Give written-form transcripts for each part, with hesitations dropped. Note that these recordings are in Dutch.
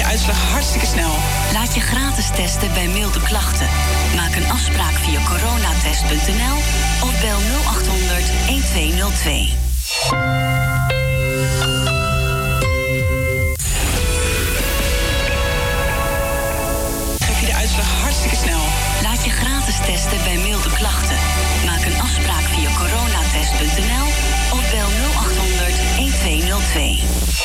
uitslag hartstikke snel. Laat je gratis testen bij milde klachten. Maak een afspraak via coronatest.nl of bel 0800 1202. Geef je de uitslag hartstikke snel. Laat je gratis testen bij milde klachten. Maak een afspraak via coronatest.nl of bel 0800 1202.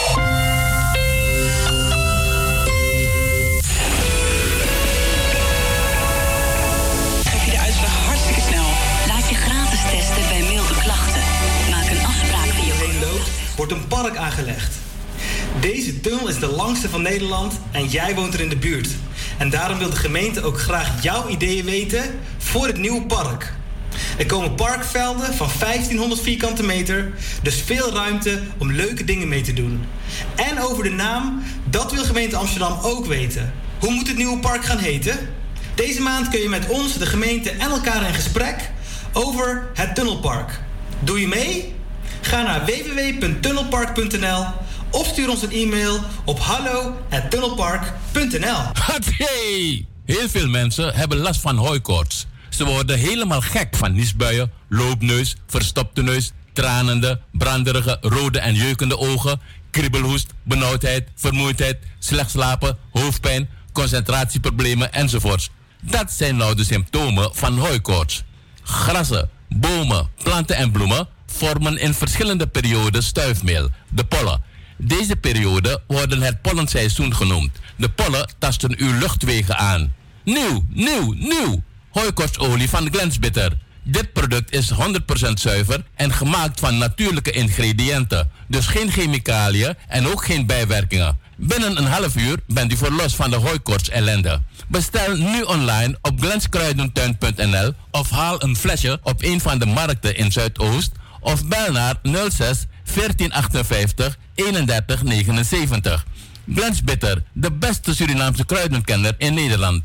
Geef je de uitslag hartstikke snel. Laat je gratis testen bij milde klachten. Maak een afspraak via loopt, wordt een park aangelegd. Deze tunnel is de langste van Nederland en jij woont er in de buurt. En daarom wil de gemeente ook graag jouw ideeën weten voor het nieuwe park. Er komen parkvelden van 1500 vierkante meter, dus veel ruimte om leuke dingen mee te doen. En over de naam, dat wil gemeente Amsterdam ook weten. Hoe moet het nieuwe park gaan heten? Deze maand kun je met ons, de gemeente en elkaar in gesprek over het Tunnelpark. Doe je mee? Ga naar www.tunnelpark.nl of stuur ons een e-mail op hallo@tunnelpark.nl. Hey! Heel veel mensen hebben last van hooikoorts. Ze worden helemaal gek van niesbuien, loopneus, verstopte neus, tranende, branderige, rode en jeukende ogen, kriebelhoest, benauwdheid, vermoeidheid, slecht slapen, hoofdpijn, concentratieproblemen enzovoorts. Dat zijn nou de symptomen van hooikoorts. Grassen, bomen, planten en bloemen vormen in verschillende perioden stuifmeel, de pollen. Deze periode worden het pollenseizoen genoemd. De pollen tasten uw luchtwegen aan. Nieuw! Hooikoortsolie van Glensbitter. Dit product is 100% zuiver en gemaakt van natuurlijke ingrediënten. Dus geen chemicaliën en ook geen bijwerkingen. Binnen een half uur bent u verlost van de hooikoorts ellende. Bestel nu online op glenskruidentuin.nl of haal een flesje op een van de markten in Zuidoost of bel naar 06 1458 31 79. Glensbitter, de beste Surinaamse kruidenkenner in Nederland.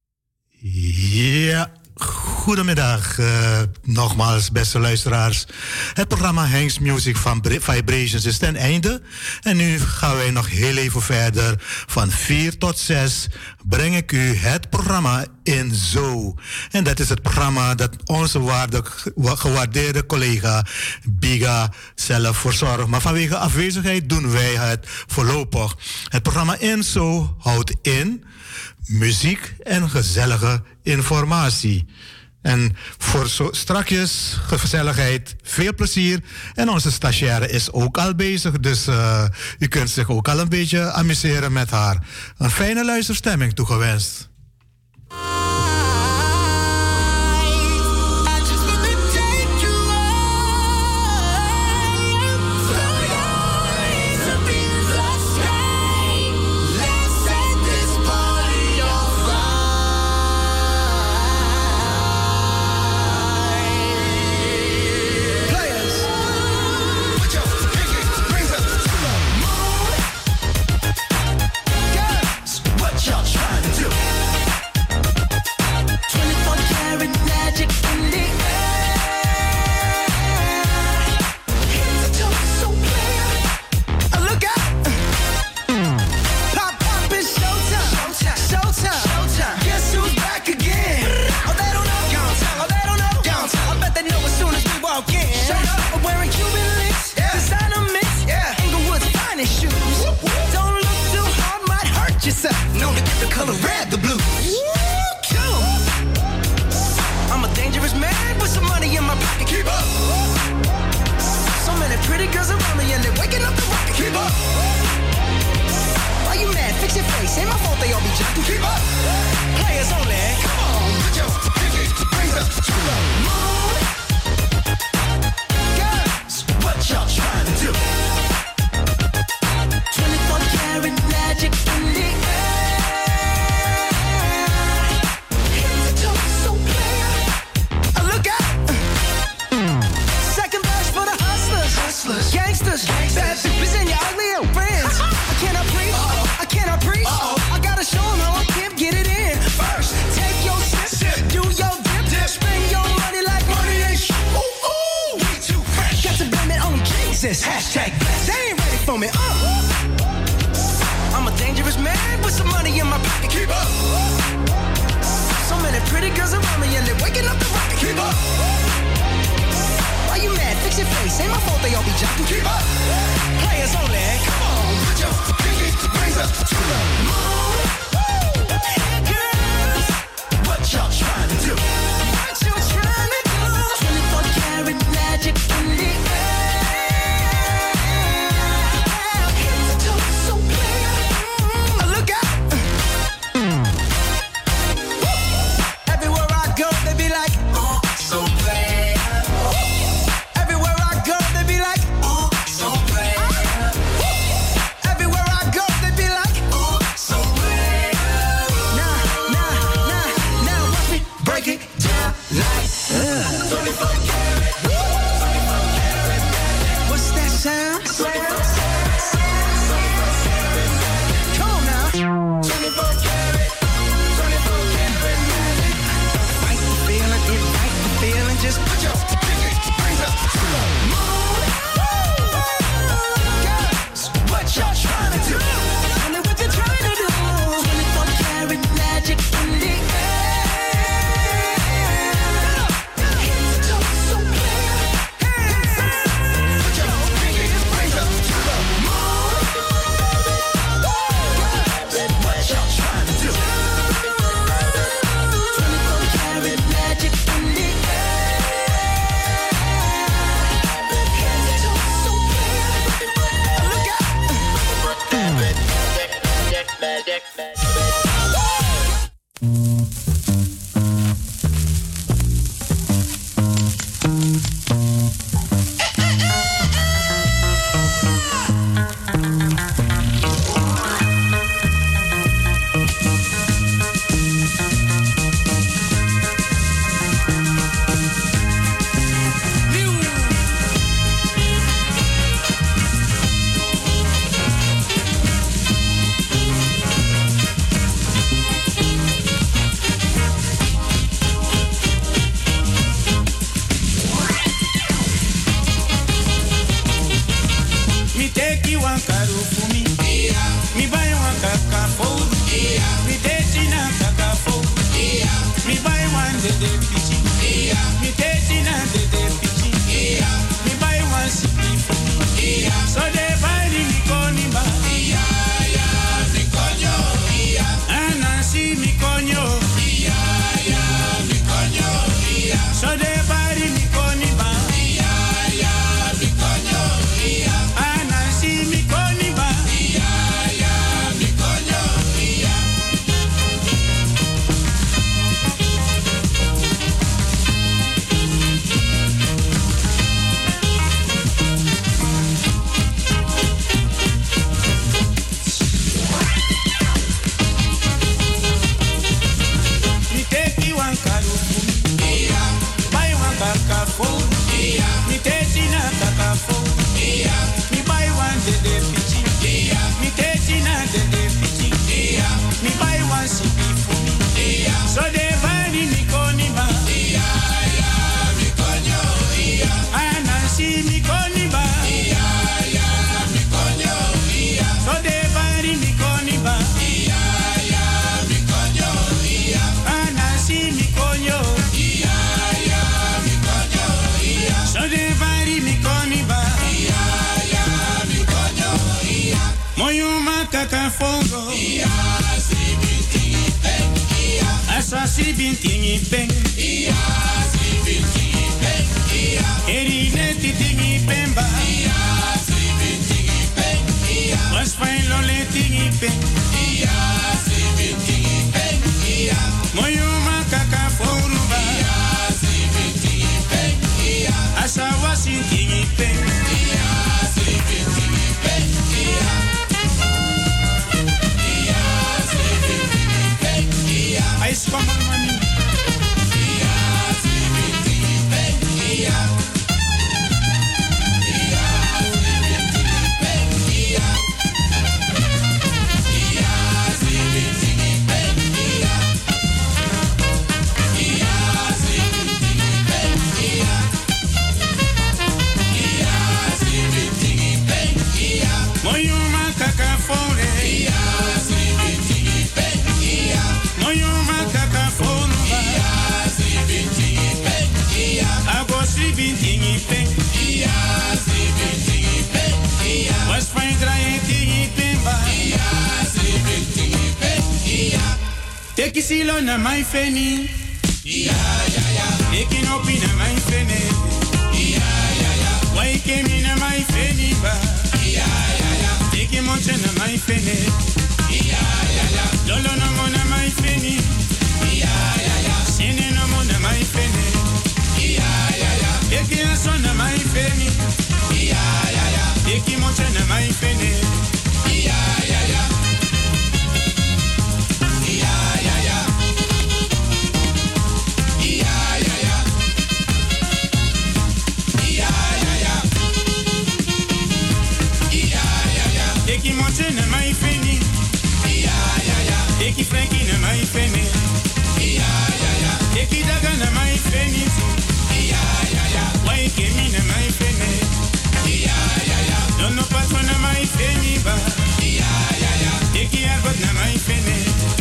Ja, goedemiddag nogmaals beste luisteraars. Het programma Hanks Music van Vibrations is ten einde. En nu gaan wij nog heel even verder. Van 4 tot 6 breng ik u het programma In Zo. En dat is het programma dat onze gewaardeerde collega Biga zelf verzorgt. Maar vanwege afwezigheid doen wij het voorlopig. Het programma In Zo houdt in muziek en gezellige informatie. En voor strakjes, gezelligheid, veel plezier. En onze stagiaire is ook al bezig, dus u kunt zich ook al een beetje amuseren met haar. Een fijne luisterstemming toegewenst. Known to get the color red, the blues. I'm a dangerous man with some money in my pocket. Keep up. So many pretty girls around me and they're waking up the rocket. Keep up. Why you mad? Fix your face. Ain't my fault they all be jacking. Keep up. Players only. Come on, put your pinky rings up to the moon. Girls, what y'all trying to do? 24 karat magic in the air. Gangsters, bad bitches and your ugly old friends. I cannot preach, I cannot preach. I gotta show them how I can get it in. First, take your sip, do your dip, spend your money like money ain't shit. Ooh, ooh, we too fresh. Got to blame it on Jesus. Hashtag blessed. They ain't ready for me. I'm a dangerous man. my pocket. Keep up. So many pretty girls around me and they're waking up the rocket. Keep up. Why you mad? Fix your face. Ain't my fault they all be jocking. Keep up. Players only. Come on, put your pinky rings up to the moon. Girls, what y'all trying to do? What you trying to do? 24 karat magic in the air. Head to toe, so clear. Look out. Everywhere I go, they be like, oh, so bad. Everywhere I go, they be like, oh, so bad. Everywhere I go, they be like, oh, so bad. Now, watch me break it down like 24 karat. What's that sound? Come on now. 24 karat. 24 karat magic. Fight the feeling, invite the feeling. Just put your pinky rings up to the moon. Girls, what y'all trying to do? Tell me what you're trying to do. 24 karat magic in the air. Head to toe, so clear. Put your pinky rings up to the moon. Girls, what y'all trying to do? 24 karat magic in the air. Head to toe, so clear. Look out. Me take you one caro for me. Me buy one kaka food. Me take China kaka food. Me buy one de pichi. Me take China de pichi. Me buy one city for me. So they buy me koniba. Mi coño. Anansi mi coño. Mi coño. So they buy me koniba. Mi coño. Anansi mi koniba. Mi coño. Me take you one caro for me. Buy one kaka food. Me take China kaka food. Me buy one de pichi. Me take China de pichi. Me buy one city for me. So they buy me koniba. Mi coño. Anansi mi koniba. Mi coño. So they buy me koniba. Mi coño. Anansi mi coño. Mi coño. So they buy me koniba. Mi coño. Moyuma kaka fongo. Asa si bintingi beng. Erine titingi pemba. Was fine lole tingi beng. Moyuma kaka foruba. Asa wasi tingi beng. Ice common money. Eki silo na mai feni. Eki no pi na mai fene. Wai kemi na mai feni ba. Eki moche na mai fene. Lolo no mo na mai feni. Sine no mo na mai fene. Eki aso na mai feni. Eki moche na mai fene. Eki moche na mai feni. Eki Frankie na mai feni. Eki daga na mai feni. Wai kemi na mai feni. Dono paso na mai feni ba. Eki arbot na mai feni.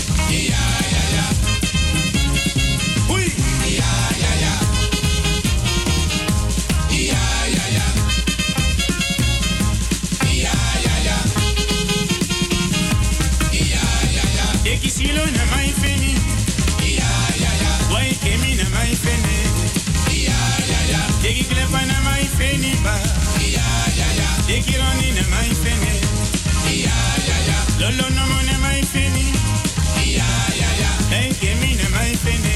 Ui. Eki silo na mai feni. Wai kemi na mai feni. Eki klepa na mai feni ba. Eki roni na mai feni. Lolo no mo na mai feni. Hey kemi na mai feni.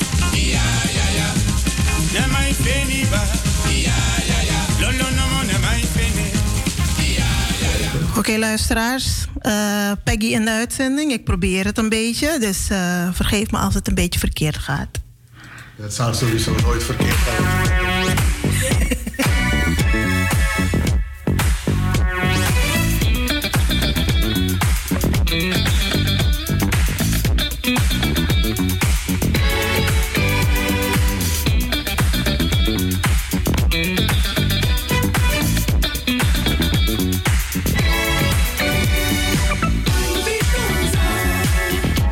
Na mai feni ba. Lolo no mo na mai feni. Oké, luisteraars. Peggy in de uitzending. Ik probeer het een beetje. Dus vergeef me als het een beetje verkeerd gaat. Het zal sowieso nooit verkeerd gaan.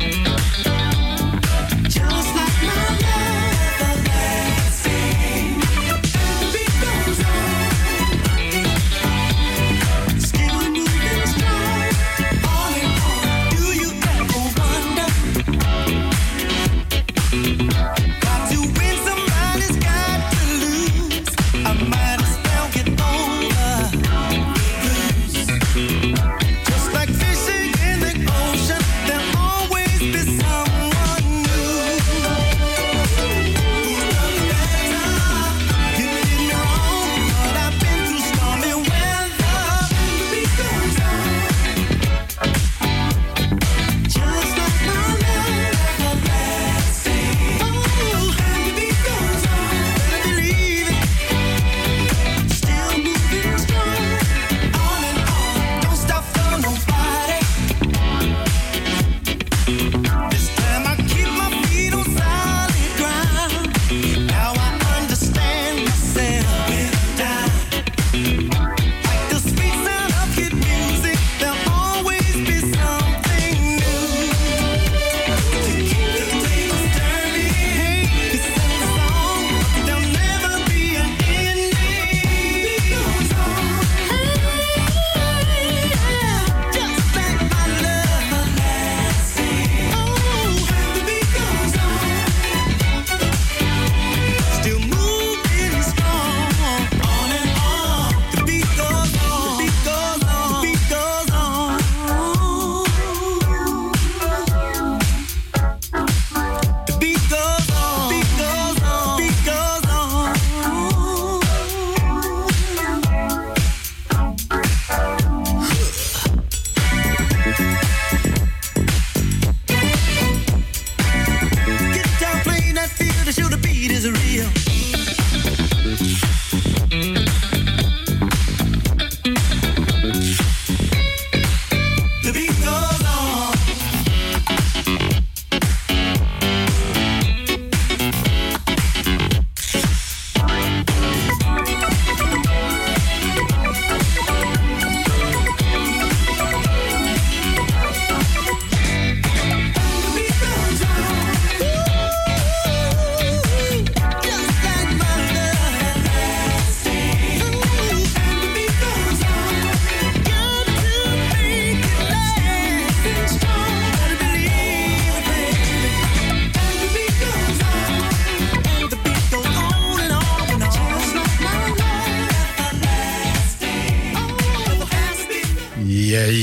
Just like my love, everlasting.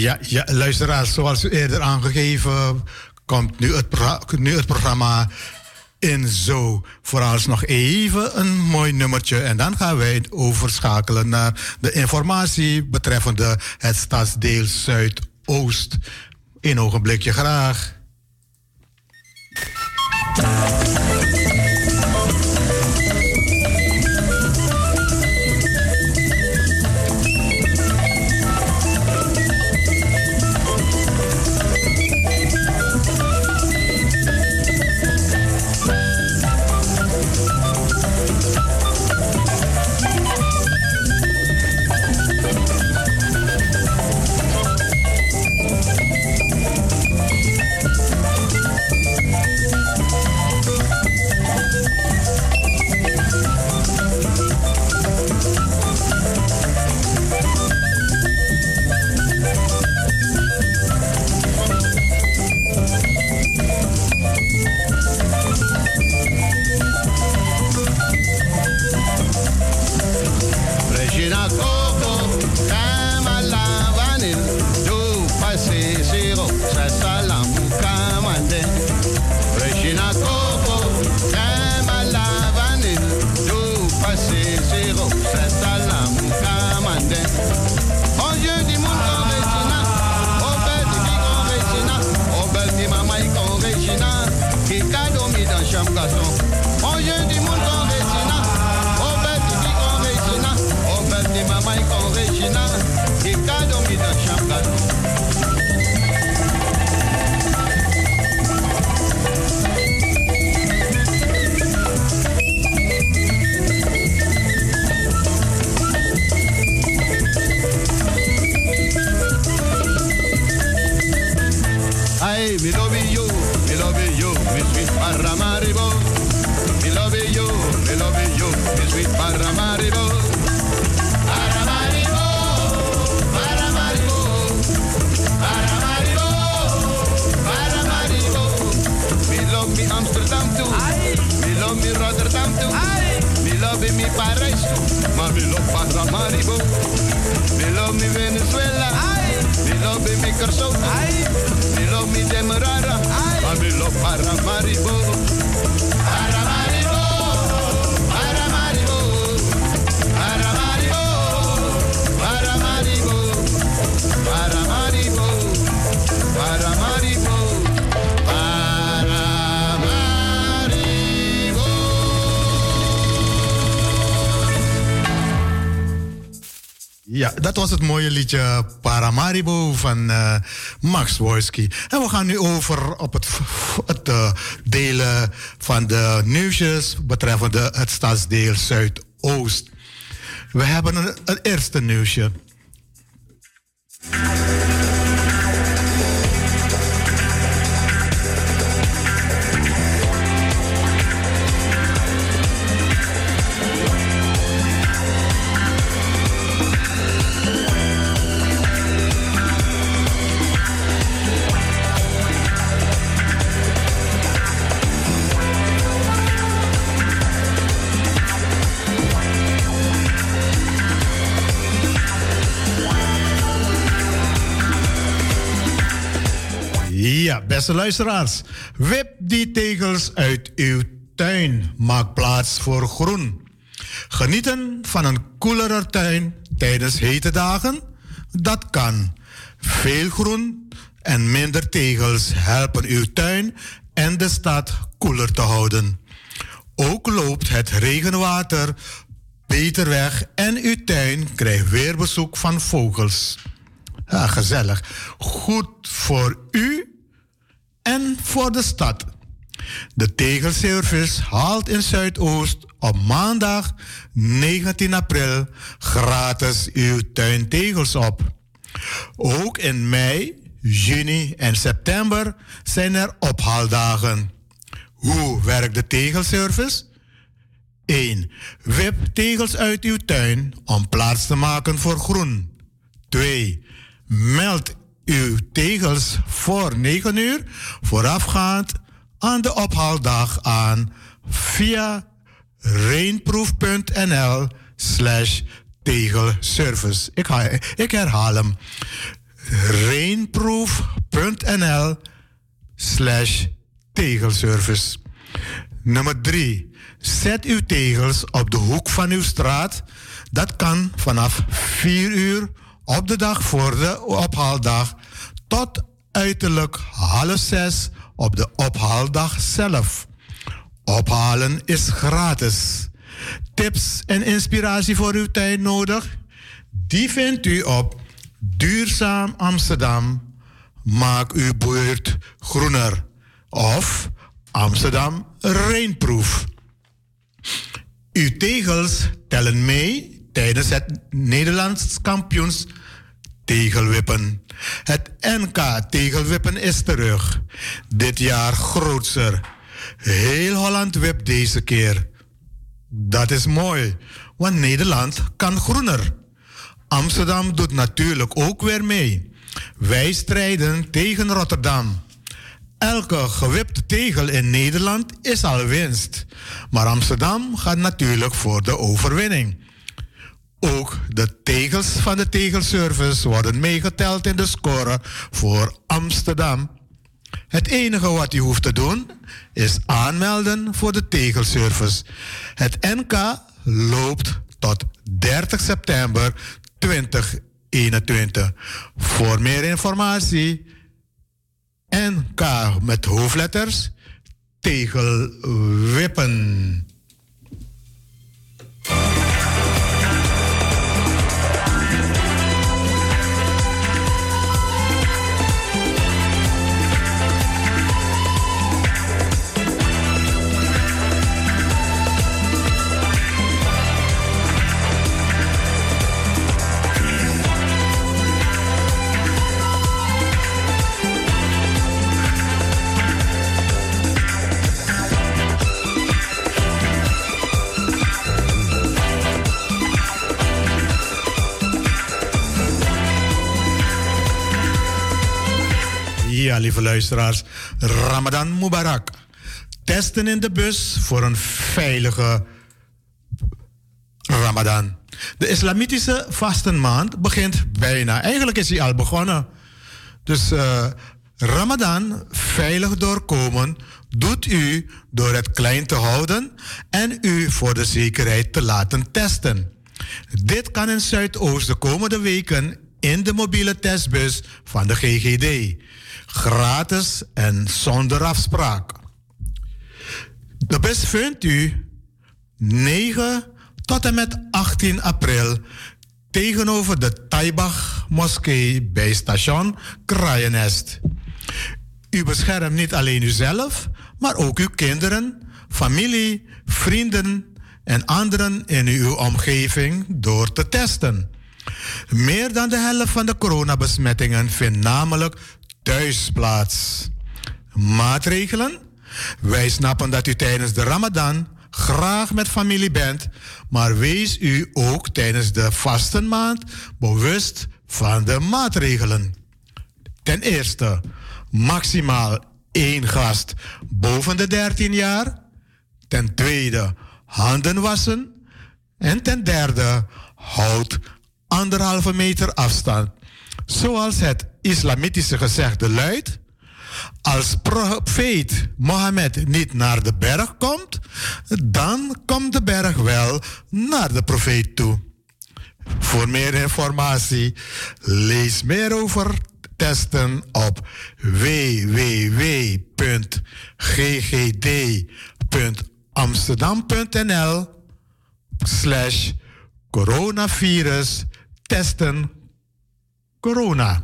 Ja, luisteraars, zoals u eerder aangegeven, komt nu het programma in zo. Vooralsnog even een mooi nummertje en dan gaan wij overschakelen naar de informatie betreffende het stadsdeel Zuidoost. Een ogenblikje graag. Ja, dat was het mooie liedje Paramaribo van Max Wolski. En we gaan nu over op het delen van de nieuwsjes betreffende het stadsdeel Zuidoost. We hebben een eerste nieuwsje. Ja, beste luisteraars. Wip die tegels uit uw tuin. Maak plaats voor groen. Genieten van een koelere tuin tijdens hete dagen? Dat kan. Veel groen en minder tegels helpen uw tuin en de stad koeler te houden. Ook loopt het regenwater beter weg en uw tuin krijgt weer bezoek van vogels. Ja, gezellig. Goed voor u en voor de stad. De tegelservice haalt in Zuidoost op maandag 19 april gratis uw tuintegels op. Ook in mei, juni en september zijn er ophaaldagen. Hoe werkt de tegelservice? 1. Wip tegels uit uw tuin om plaats te maken voor groen. 2. Meld uw tegels voor 9 uur voorafgaand aan de ophaaldag aan via rainproof.nl/tegelservice. Ik herhaal hem. rainproof.nl/tegelservice. Nummer 3. Zet uw tegels op de hoek van uw straat. Dat kan vanaf 4 uur op de dag voor de ophaaldag tot uiterlijk 5:30 op de ophaaldag zelf. Ophalen is gratis. Tips en inspiratie voor uw tuin nodig? Die vindt u op Duurzaam Amsterdam. Maak uw buurt groener. Of Amsterdam Rainproof. Uw tegels tellen mee tijdens het Nederlands kampioens tegelwippen. Het NK tegelwippen is terug. Dit jaar grootser. Heel Holland wipt deze keer. Dat is mooi, want Nederland kan groener. Amsterdam doet natuurlijk ook weer mee. Wij strijden tegen Rotterdam. Elke gewipte tegel in Nederland is al winst. Maar Amsterdam gaat natuurlijk voor de overwinning. Ook de tegels van de tegelservice worden meegeteld in de score voor Amsterdam. Het enige wat u hoeft te doen is aanmelden voor de tegelservice. Het NK loopt tot 30 september 2021. Voor meer informatie NK met hoofdletters tegelwippen. Ja, lieve luisteraars, Ramadan Mubarak. Testen in de bus voor een veilige Ramadan. De islamitische vastenmaand begint bijna. Eigenlijk is hij al begonnen. Dus Ramadan veilig doorkomen doet u door het klein te houden en u voor de zekerheid te laten testen. Dit kan in Zuidoost de komende weken in de mobiele testbus van de GGD. Gratis en zonder afspraak. De bus vindt u 9 tot en met 18 april tegenover de Taibach Moskee bij station Kraaienest. U beschermt niet alleen uzelf, maar ook uw kinderen, familie, vrienden en anderen in uw omgeving door te testen. Meer dan de helft van de coronabesmettingen vindt namelijk thuis plaats. Maatregelen? Wij snappen dat u tijdens de Ramadan graag met familie bent, maar wees u ook tijdens de vastenmaand bewust van de maatregelen. Ten eerste, maximaal 1 gast boven de 13 jaar. Ten tweede, handen wassen. En ten derde, houd 1,5 meter afstand. Zoals het islamitische gezegde luidt: als profeet Mohammed niet naar de berg komt, dan komt de berg wel naar de profeet toe. Voor meer informatie, lees meer over testen op www.ggd.amsterdam.nl/coronavirus testen corona.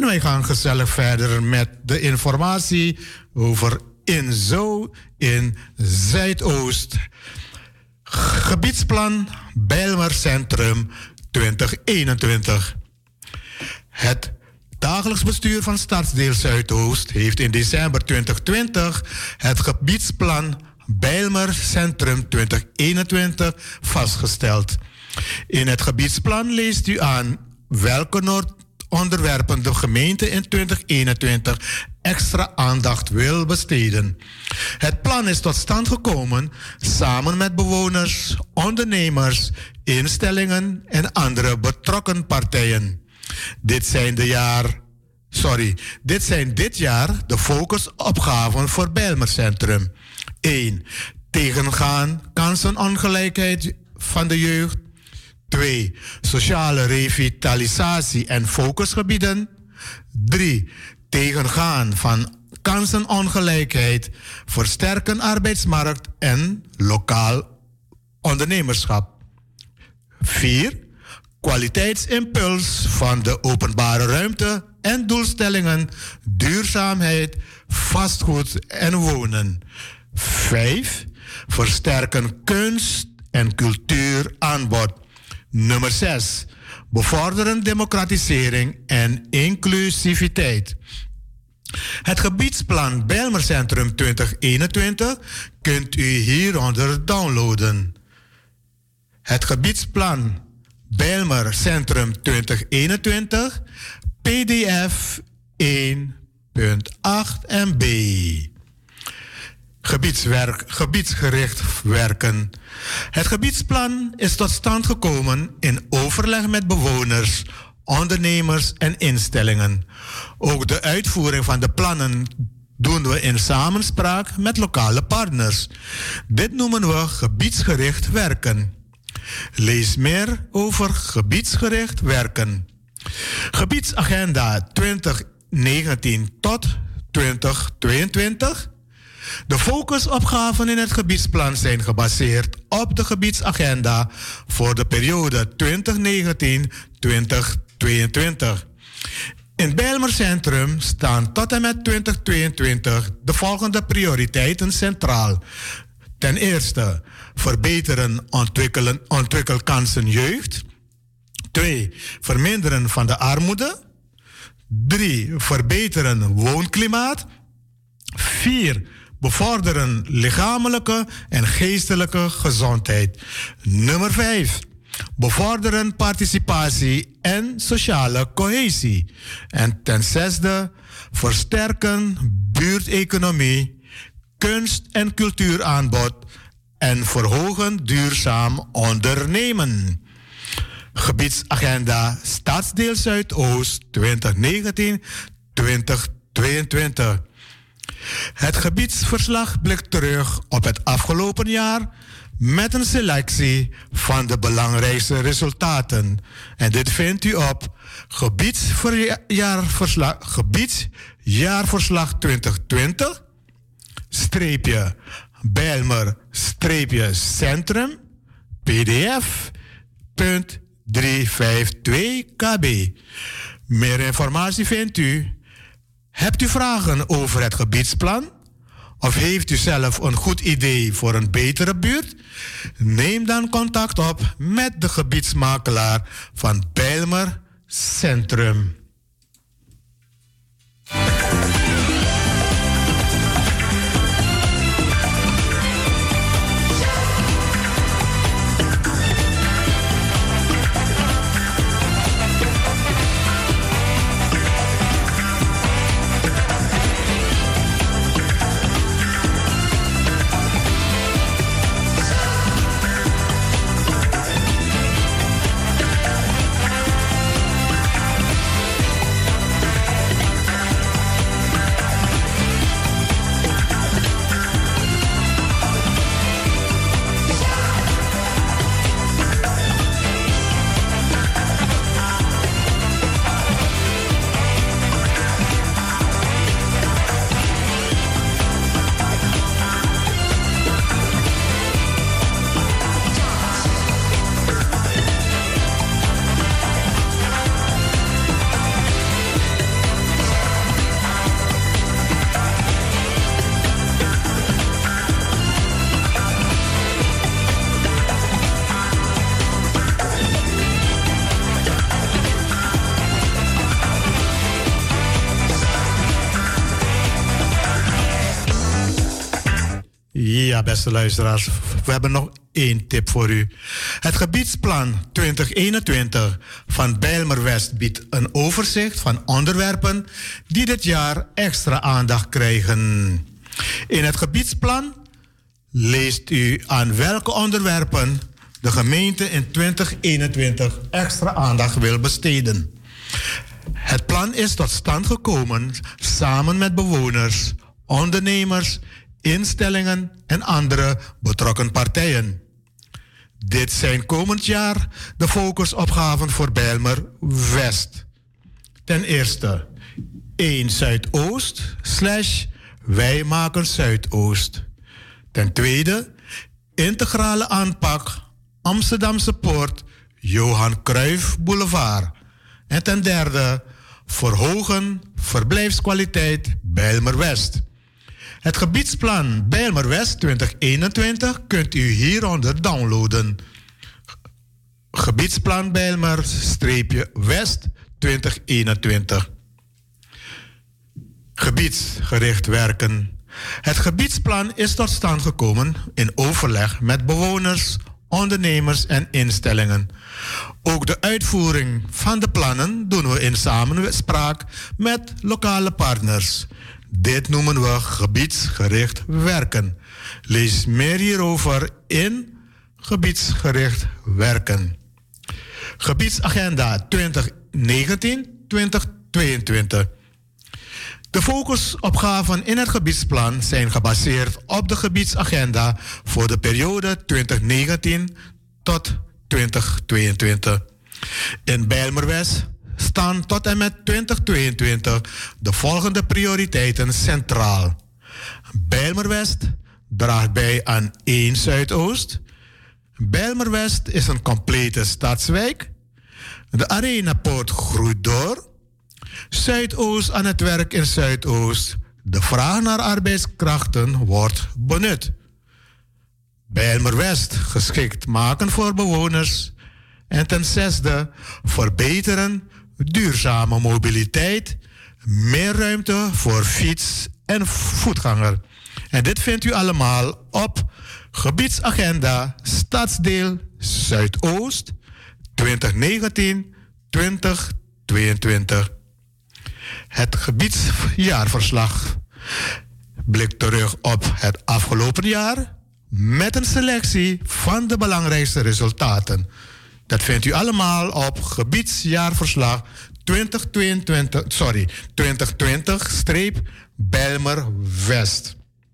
wij gaan gezellig verder met de informatie over Inzo in Zuidoost. Gebiedsplan Bijlmer Centrum 2021. Het dagelijks bestuur van Stadsdeel Zuidoost heeft in december 2020 het gebiedsplan Bijlmer Centrum 2021 vastgesteld. In het gebiedsplan leest u aan welke onderwerpen de gemeente in 2021 extra aandacht wil besteden. Het plan is tot stand gekomen samen met bewoners, ondernemers, instellingen en andere betrokken partijen. Dit zijn dit jaar de focusopgaven voor Bijlmer Centrum. 1. Tegengaan kansenongelijkheid van de jeugd. 2. Sociale revitalisatie en focusgebieden. 3. Tegengaan van kansenongelijkheid, versterken arbeidsmarkt en lokaal ondernemerschap. 4. Kwaliteitsimpuls van de openbare ruimte en doelstellingen, duurzaamheid, vastgoed en wonen. 5. Versterken kunst- en cultuuraanbod. Nummer 6. Bevorderen democratisering en inclusiviteit. Het gebiedsplan Bijlmer Centrum 2021 kunt u hieronder downloaden. Het gebiedsplan Bijlmer Centrum 2021, PDF 1.8 MB. Gebiedsgericht werken. Het gebiedsplan is tot stand gekomen in overleg met bewoners, ondernemers en instellingen. Ook de uitvoering van de plannen doen we in samenspraak met lokale partners. Dit noemen we gebiedsgericht werken. Lees meer over gebiedsgericht werken. Gebiedsagenda 2019 tot 2022. De focusopgaven in het gebiedsplan zijn gebaseerd op de gebiedsagenda voor de periode 2019-2022. In Bijlmer Centrum staan tot en met 2022 de volgende prioriteiten centraal. Ten eerste, verbeteren ontwikkelkansen jeugd. 2. Verminderen van de armoede. 3. Verbeteren woonklimaat. 4. Bevorderen lichamelijke en geestelijke gezondheid. Nummer 5. Bevorderen participatie en sociale cohesie. En ten zesde, versterken buurteconomie, kunst- en cultuuraanbod en verhogen duurzaam ondernemen. Gebiedsagenda Stadsdeel Zuidoost 2019-2022. Het gebiedsverslag blikt terug op het afgelopen jaar met een selectie van de belangrijkste resultaten. En dit vindt u op gebiedsjaarverslag 2020 Bijlmer-Centrum PDF 352 KB. Meer informatie vindt u. Hebt u vragen over het gebiedsplan? Of heeft u zelf een goed idee voor een betere buurt? Neem dan contact op met de gebiedsmakelaar van Bijlmer Centrum. Ja, beste luisteraars, we hebben nog één tip voor u. Het gebiedsplan 2021 van Bijlmer West biedt een overzicht van onderwerpen die dit jaar extra aandacht krijgen. In het gebiedsplan leest u aan welke onderwerpen de gemeente in 2021 extra aandacht wil besteden. Het plan is tot stand gekomen samen met bewoners, ondernemers, instellingen en andere betrokken partijen. Dit zijn komend jaar de focusopgaven voor Bijlmer West. Ten eerste 1 Zuidoost / Wij maken Zuidoost. Ten tweede integrale aanpak Amsterdamse Poort Johan Cruijff Boulevard. En ten derde verhogen verblijfskwaliteit Bijlmer West. Het gebiedsplan Bijlmer West 2021 kunt u hieronder downloaden. Gebiedsplan Bijlmer-West 2021. Gebiedsgericht werken. Het gebiedsplan is tot stand gekomen in overleg met bewoners, ondernemers en instellingen. Ook de uitvoering van de plannen doen we in samenspraak met lokale partners. Dit noemen we gebiedsgericht werken. Lees meer hierover in Gebiedsgericht werken. Gebiedsagenda 2019-2022. De focusopgaven in het gebiedsplan zijn gebaseerd op de gebiedsagenda voor de periode 2019 tot 2022. In Bijlmer West staan tot en met 2022 de volgende prioriteiten centraal. Bijlmer West draagt bij aan 1 Zuidoost. Bijlmer West is een complete stadswijk. De Arenapoort groeit door. Zuidoost aan het werk in Zuidoost. De vraag naar arbeidskrachten wordt benut. Bijlmer West geschikt maken voor bewoners. En ten zesde verbeteren duurzame mobiliteit. Meer ruimte voor fiets en voetganger. En dit vindt u allemaal op Gebiedsagenda Stadsdeel Zuidoost 2019-2022. Het gebiedsjaarverslag blikt terug op het afgelopen jaar met een selectie van de belangrijkste resultaten. Dat vindt u allemaal op gebiedsjaarverslag 2020-Bijlmer West.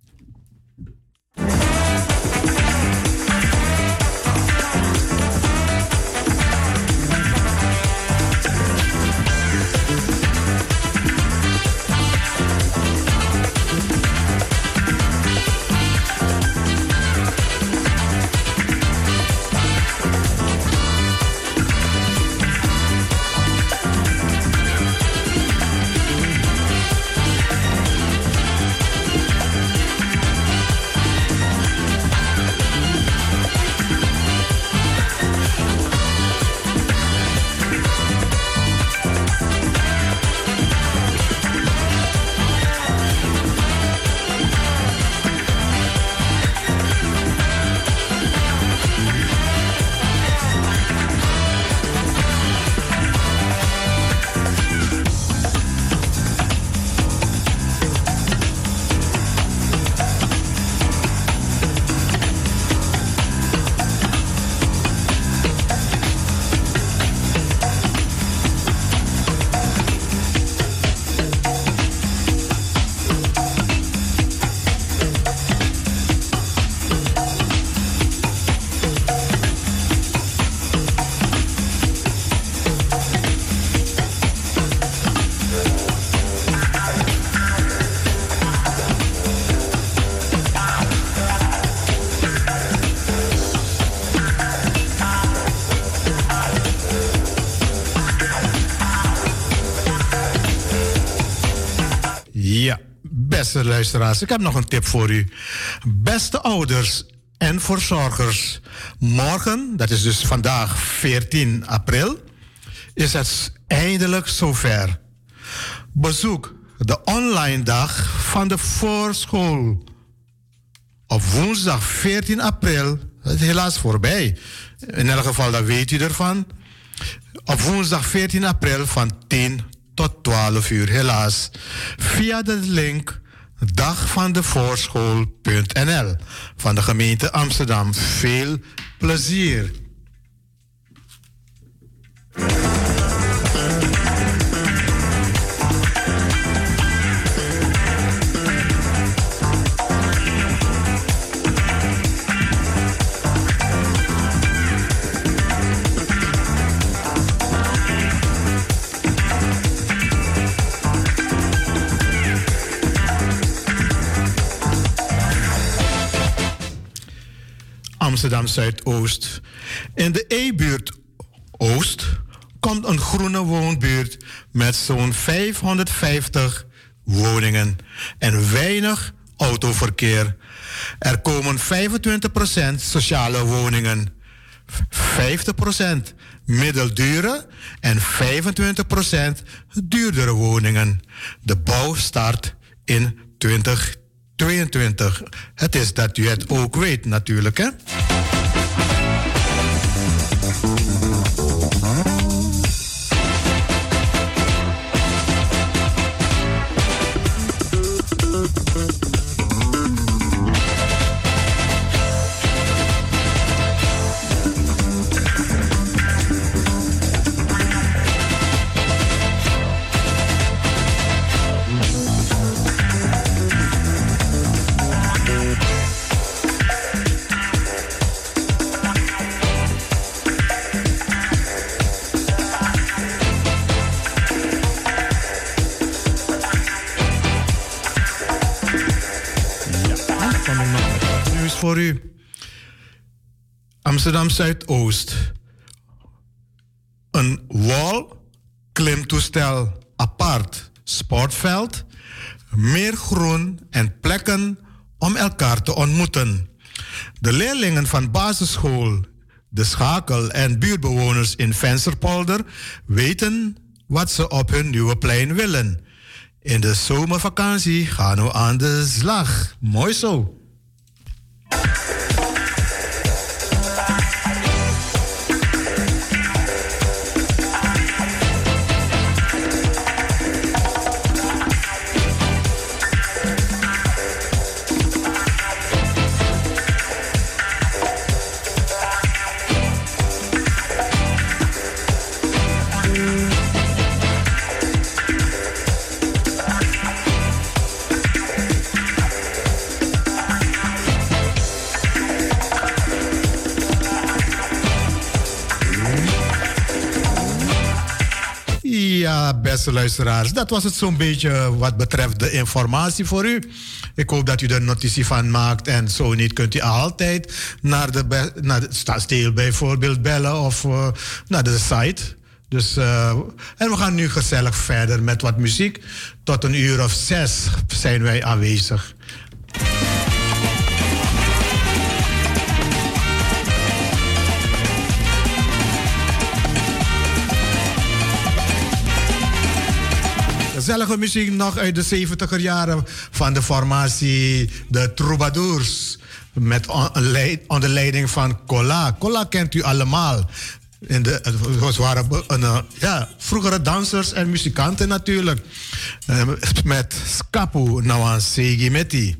Beste luisteraars, ik heb nog een tip voor u. Beste ouders en verzorgers, morgen, dat is dus vandaag 14 april, is het eindelijk zover. Bezoek de online dag van de voorschool Op woensdag 14 april, dat is helaas voorbij. In elk geval, dat weet u ervan. Op woensdag 14 april van 10 tot 12 uur, helaas. Via de link dagvandevoorschool.nl van de gemeente Amsterdam. Veel plezier. Amsterdam Zuidoost. In de E-buurt Oost komt een groene woonbuurt met zo'n 550 woningen en weinig autoverkeer. Er komen 25% sociale woningen, 50% middeldure en 25% duurdere woningen. De bouw start in 2022. Het is dat u het ook weet natuurlijk, hè? Voor u. Amsterdam Zuidoost. Een wall klimtoestel apart sportveld, meer groen en plekken om elkaar te ontmoeten. De leerlingen van basisschool De Schakel en buurtbewoners in Vensterpolder weten wat ze op hun nieuwe plein willen. In de zomervakantie gaan we aan de slag. Mooi zo. Ja, beste luisteraars, dat was het zo'n beetje wat betreft de informatie voor u. Ik hoop dat u er notitie van maakt en zo niet kunt u altijd naar de Stadsteel bijvoorbeeld bellen of naar de site. Dus, en we gaan nu gezellig verder met wat muziek. Tot 1:06 zijn wij aanwezig. Gezellige muziek nog uit de 70er jaren van de formatie De Troubadours. Met onder leiding van Cola. Cola kent u allemaal. Het waren vroegere dansers en muzikanten natuurlijk. Met Skapu, nou aan Segi Meti.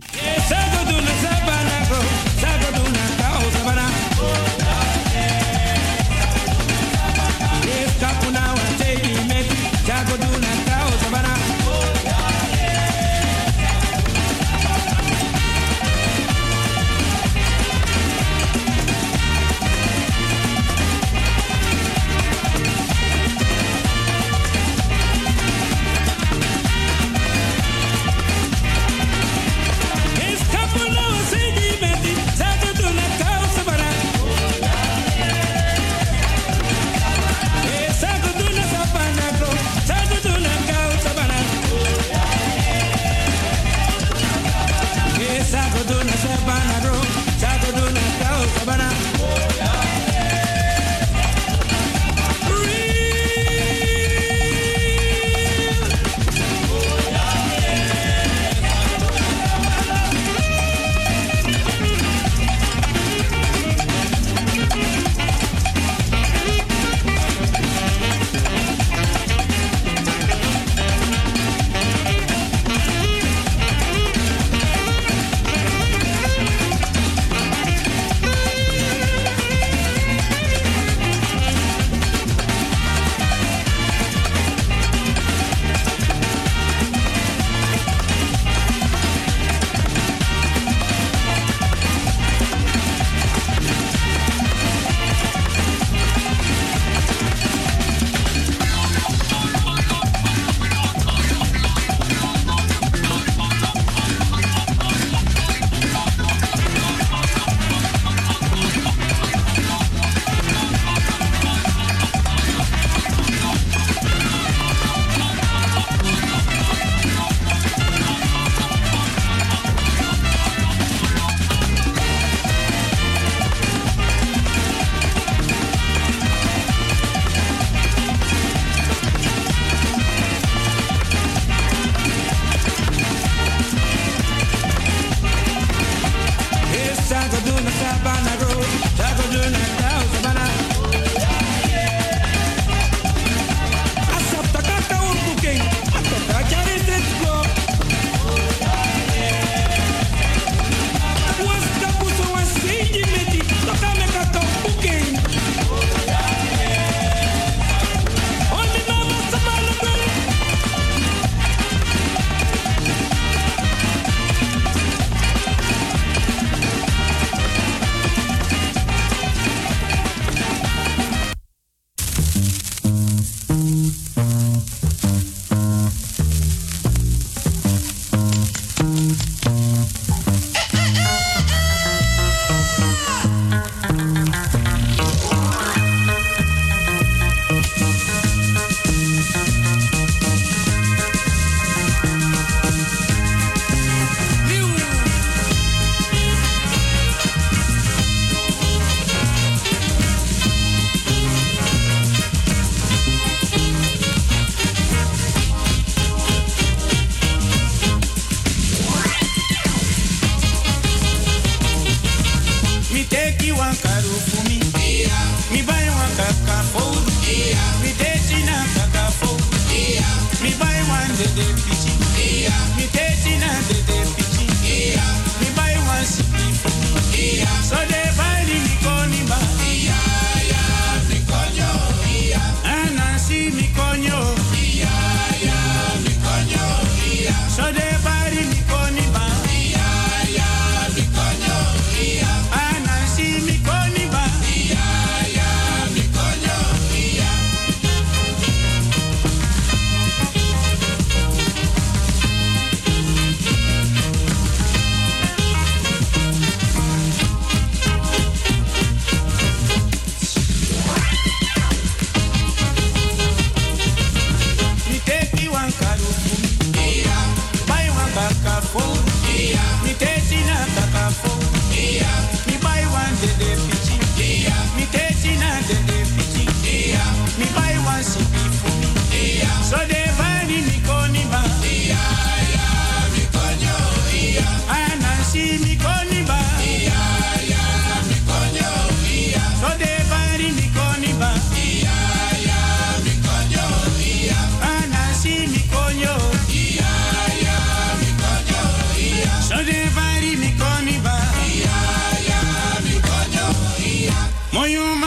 Yeah.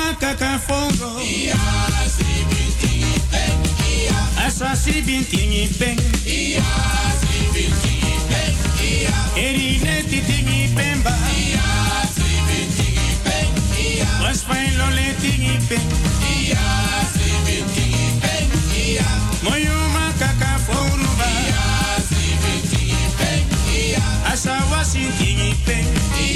kaka fongo. Asa si bintingi peng. Erine titingi pemba. Was fine lole tingi peng. Moyuma kaka foruba. Asa wasi tingi peng.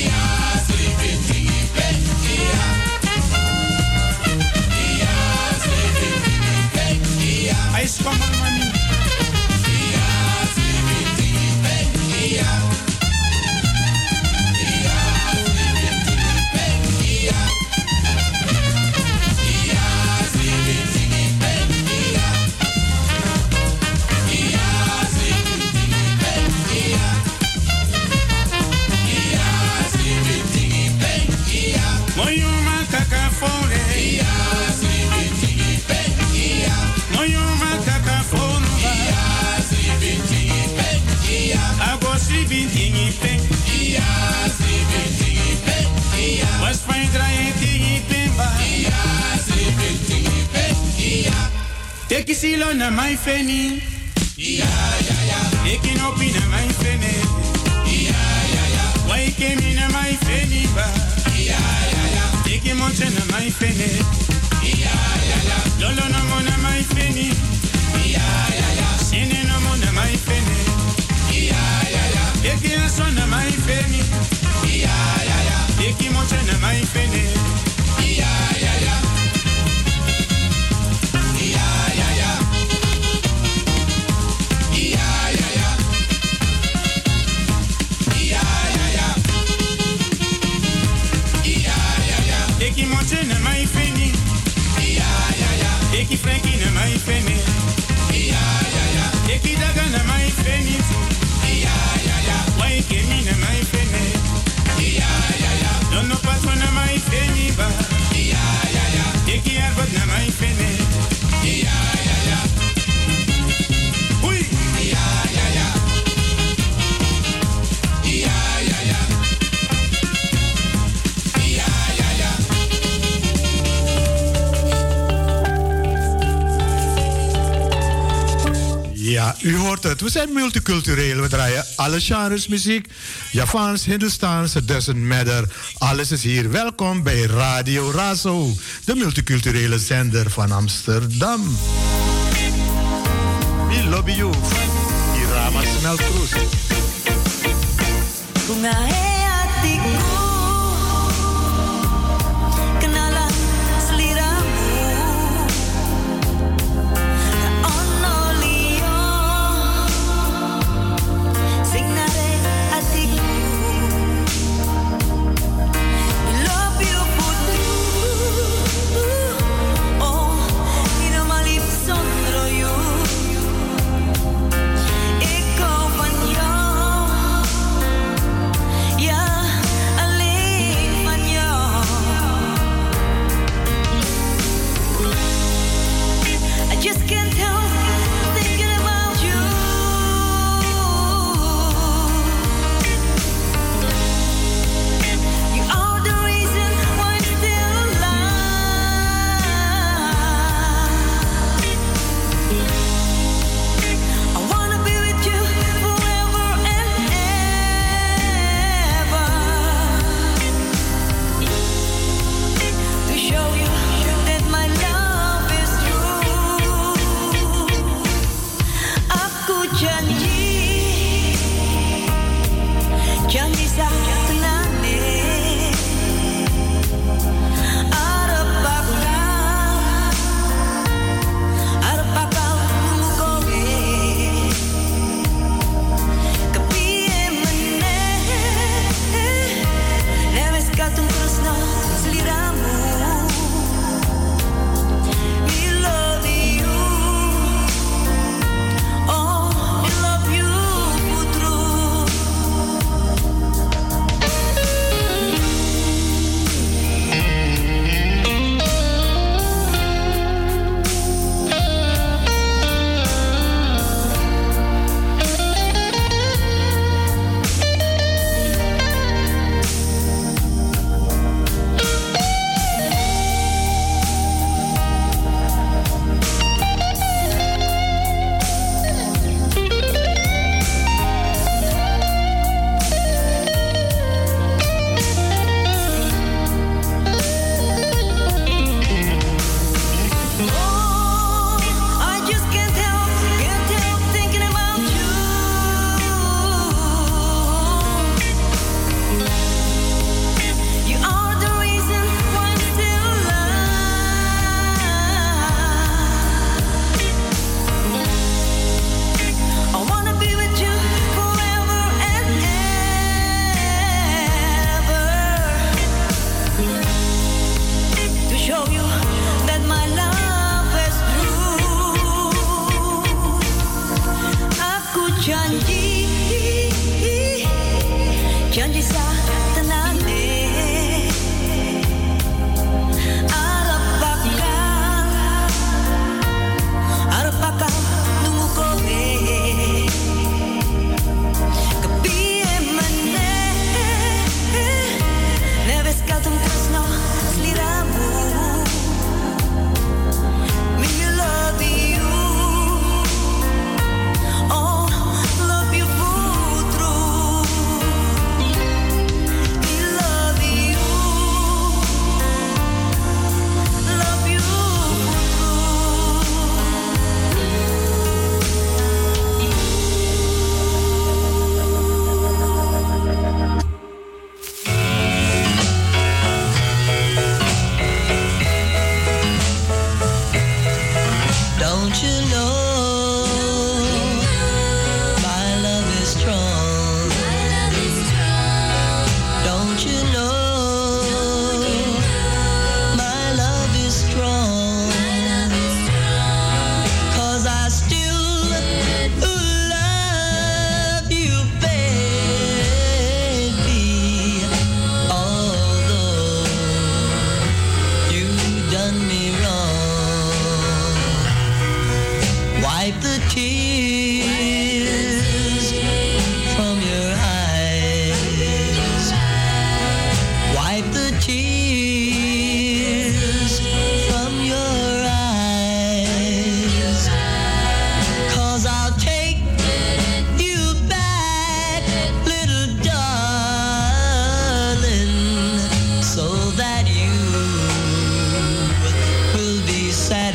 Ice come on money. Moyuma kaka fore. Moyuma kaka fore. Ago si bintingi peng. Was fine draai tingi pemba. Teki silo na my feni. Teki no pi na my feni. Wai kemi na my feni ba. Teki monche na my feni. Lolo no mo na my feni. Sine no mo na my feni. Teki aso na my feni. Teki monche na my feni. Eki monche na my feni. Eki Frankie na my feni. Eki daga na my feni. Wai kemi na my feni. Dono paso na my feni ba. Eki arbot na my feni. Hui. Ja, u hoort het. We zijn multicultureel. We draaien alle genres muziek. Javaans, Hindoestaans, doesn't matter. Alles is hier. Welkom bij Radio Razo, de multiculturele zender van Amsterdam. We love you. Irama Smeltcruise. Ik hou van jou, ja, alleen.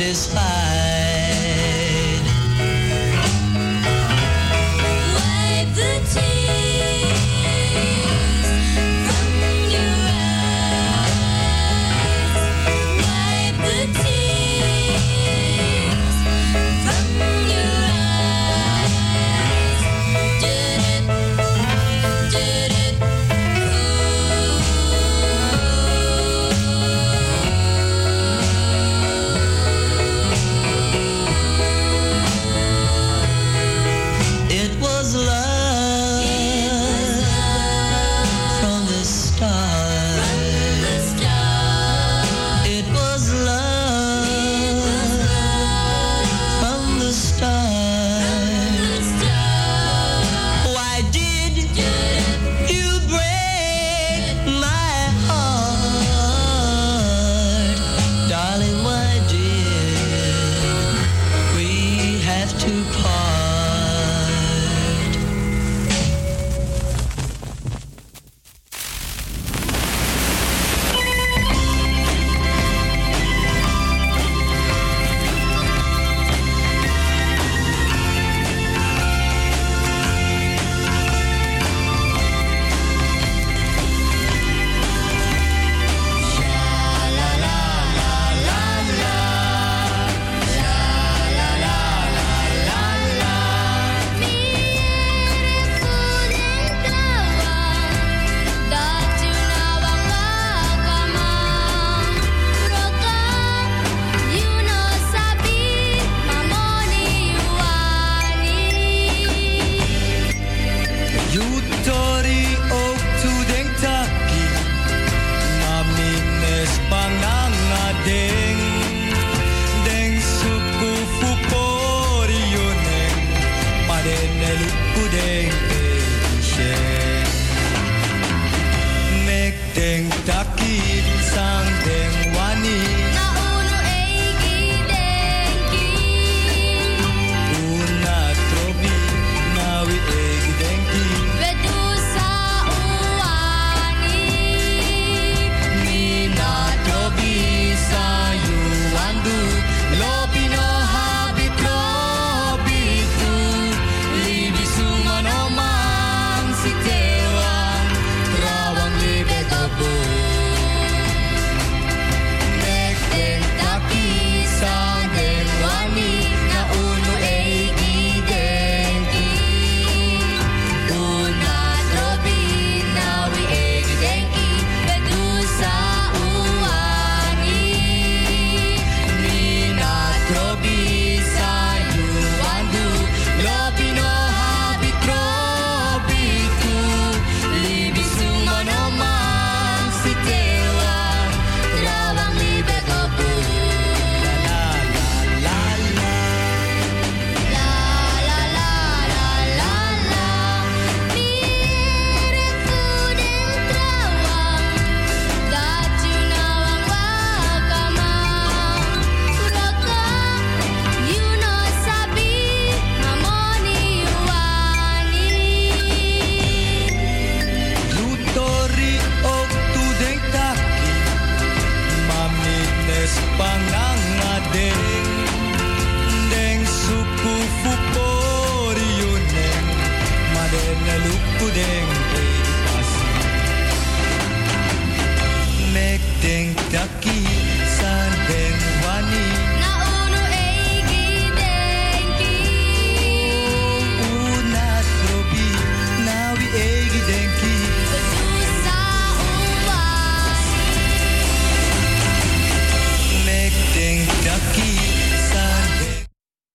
satisfied. Wipe the tears from your eyes. Wipe the tears from your eyes. Did it, did it. It was love from the start. It was love from the start. Why did you break my heart, darling? Why did we have to part? Yutori ook to den taki, mamines pangangadeng, deng suku fupori yuneng, madene lukudeng shen. Mek deng taki sang deng wani. Una trobi nawi egi denki. Pangangadeng, deng suku fupori yuneng, madene lukudeng.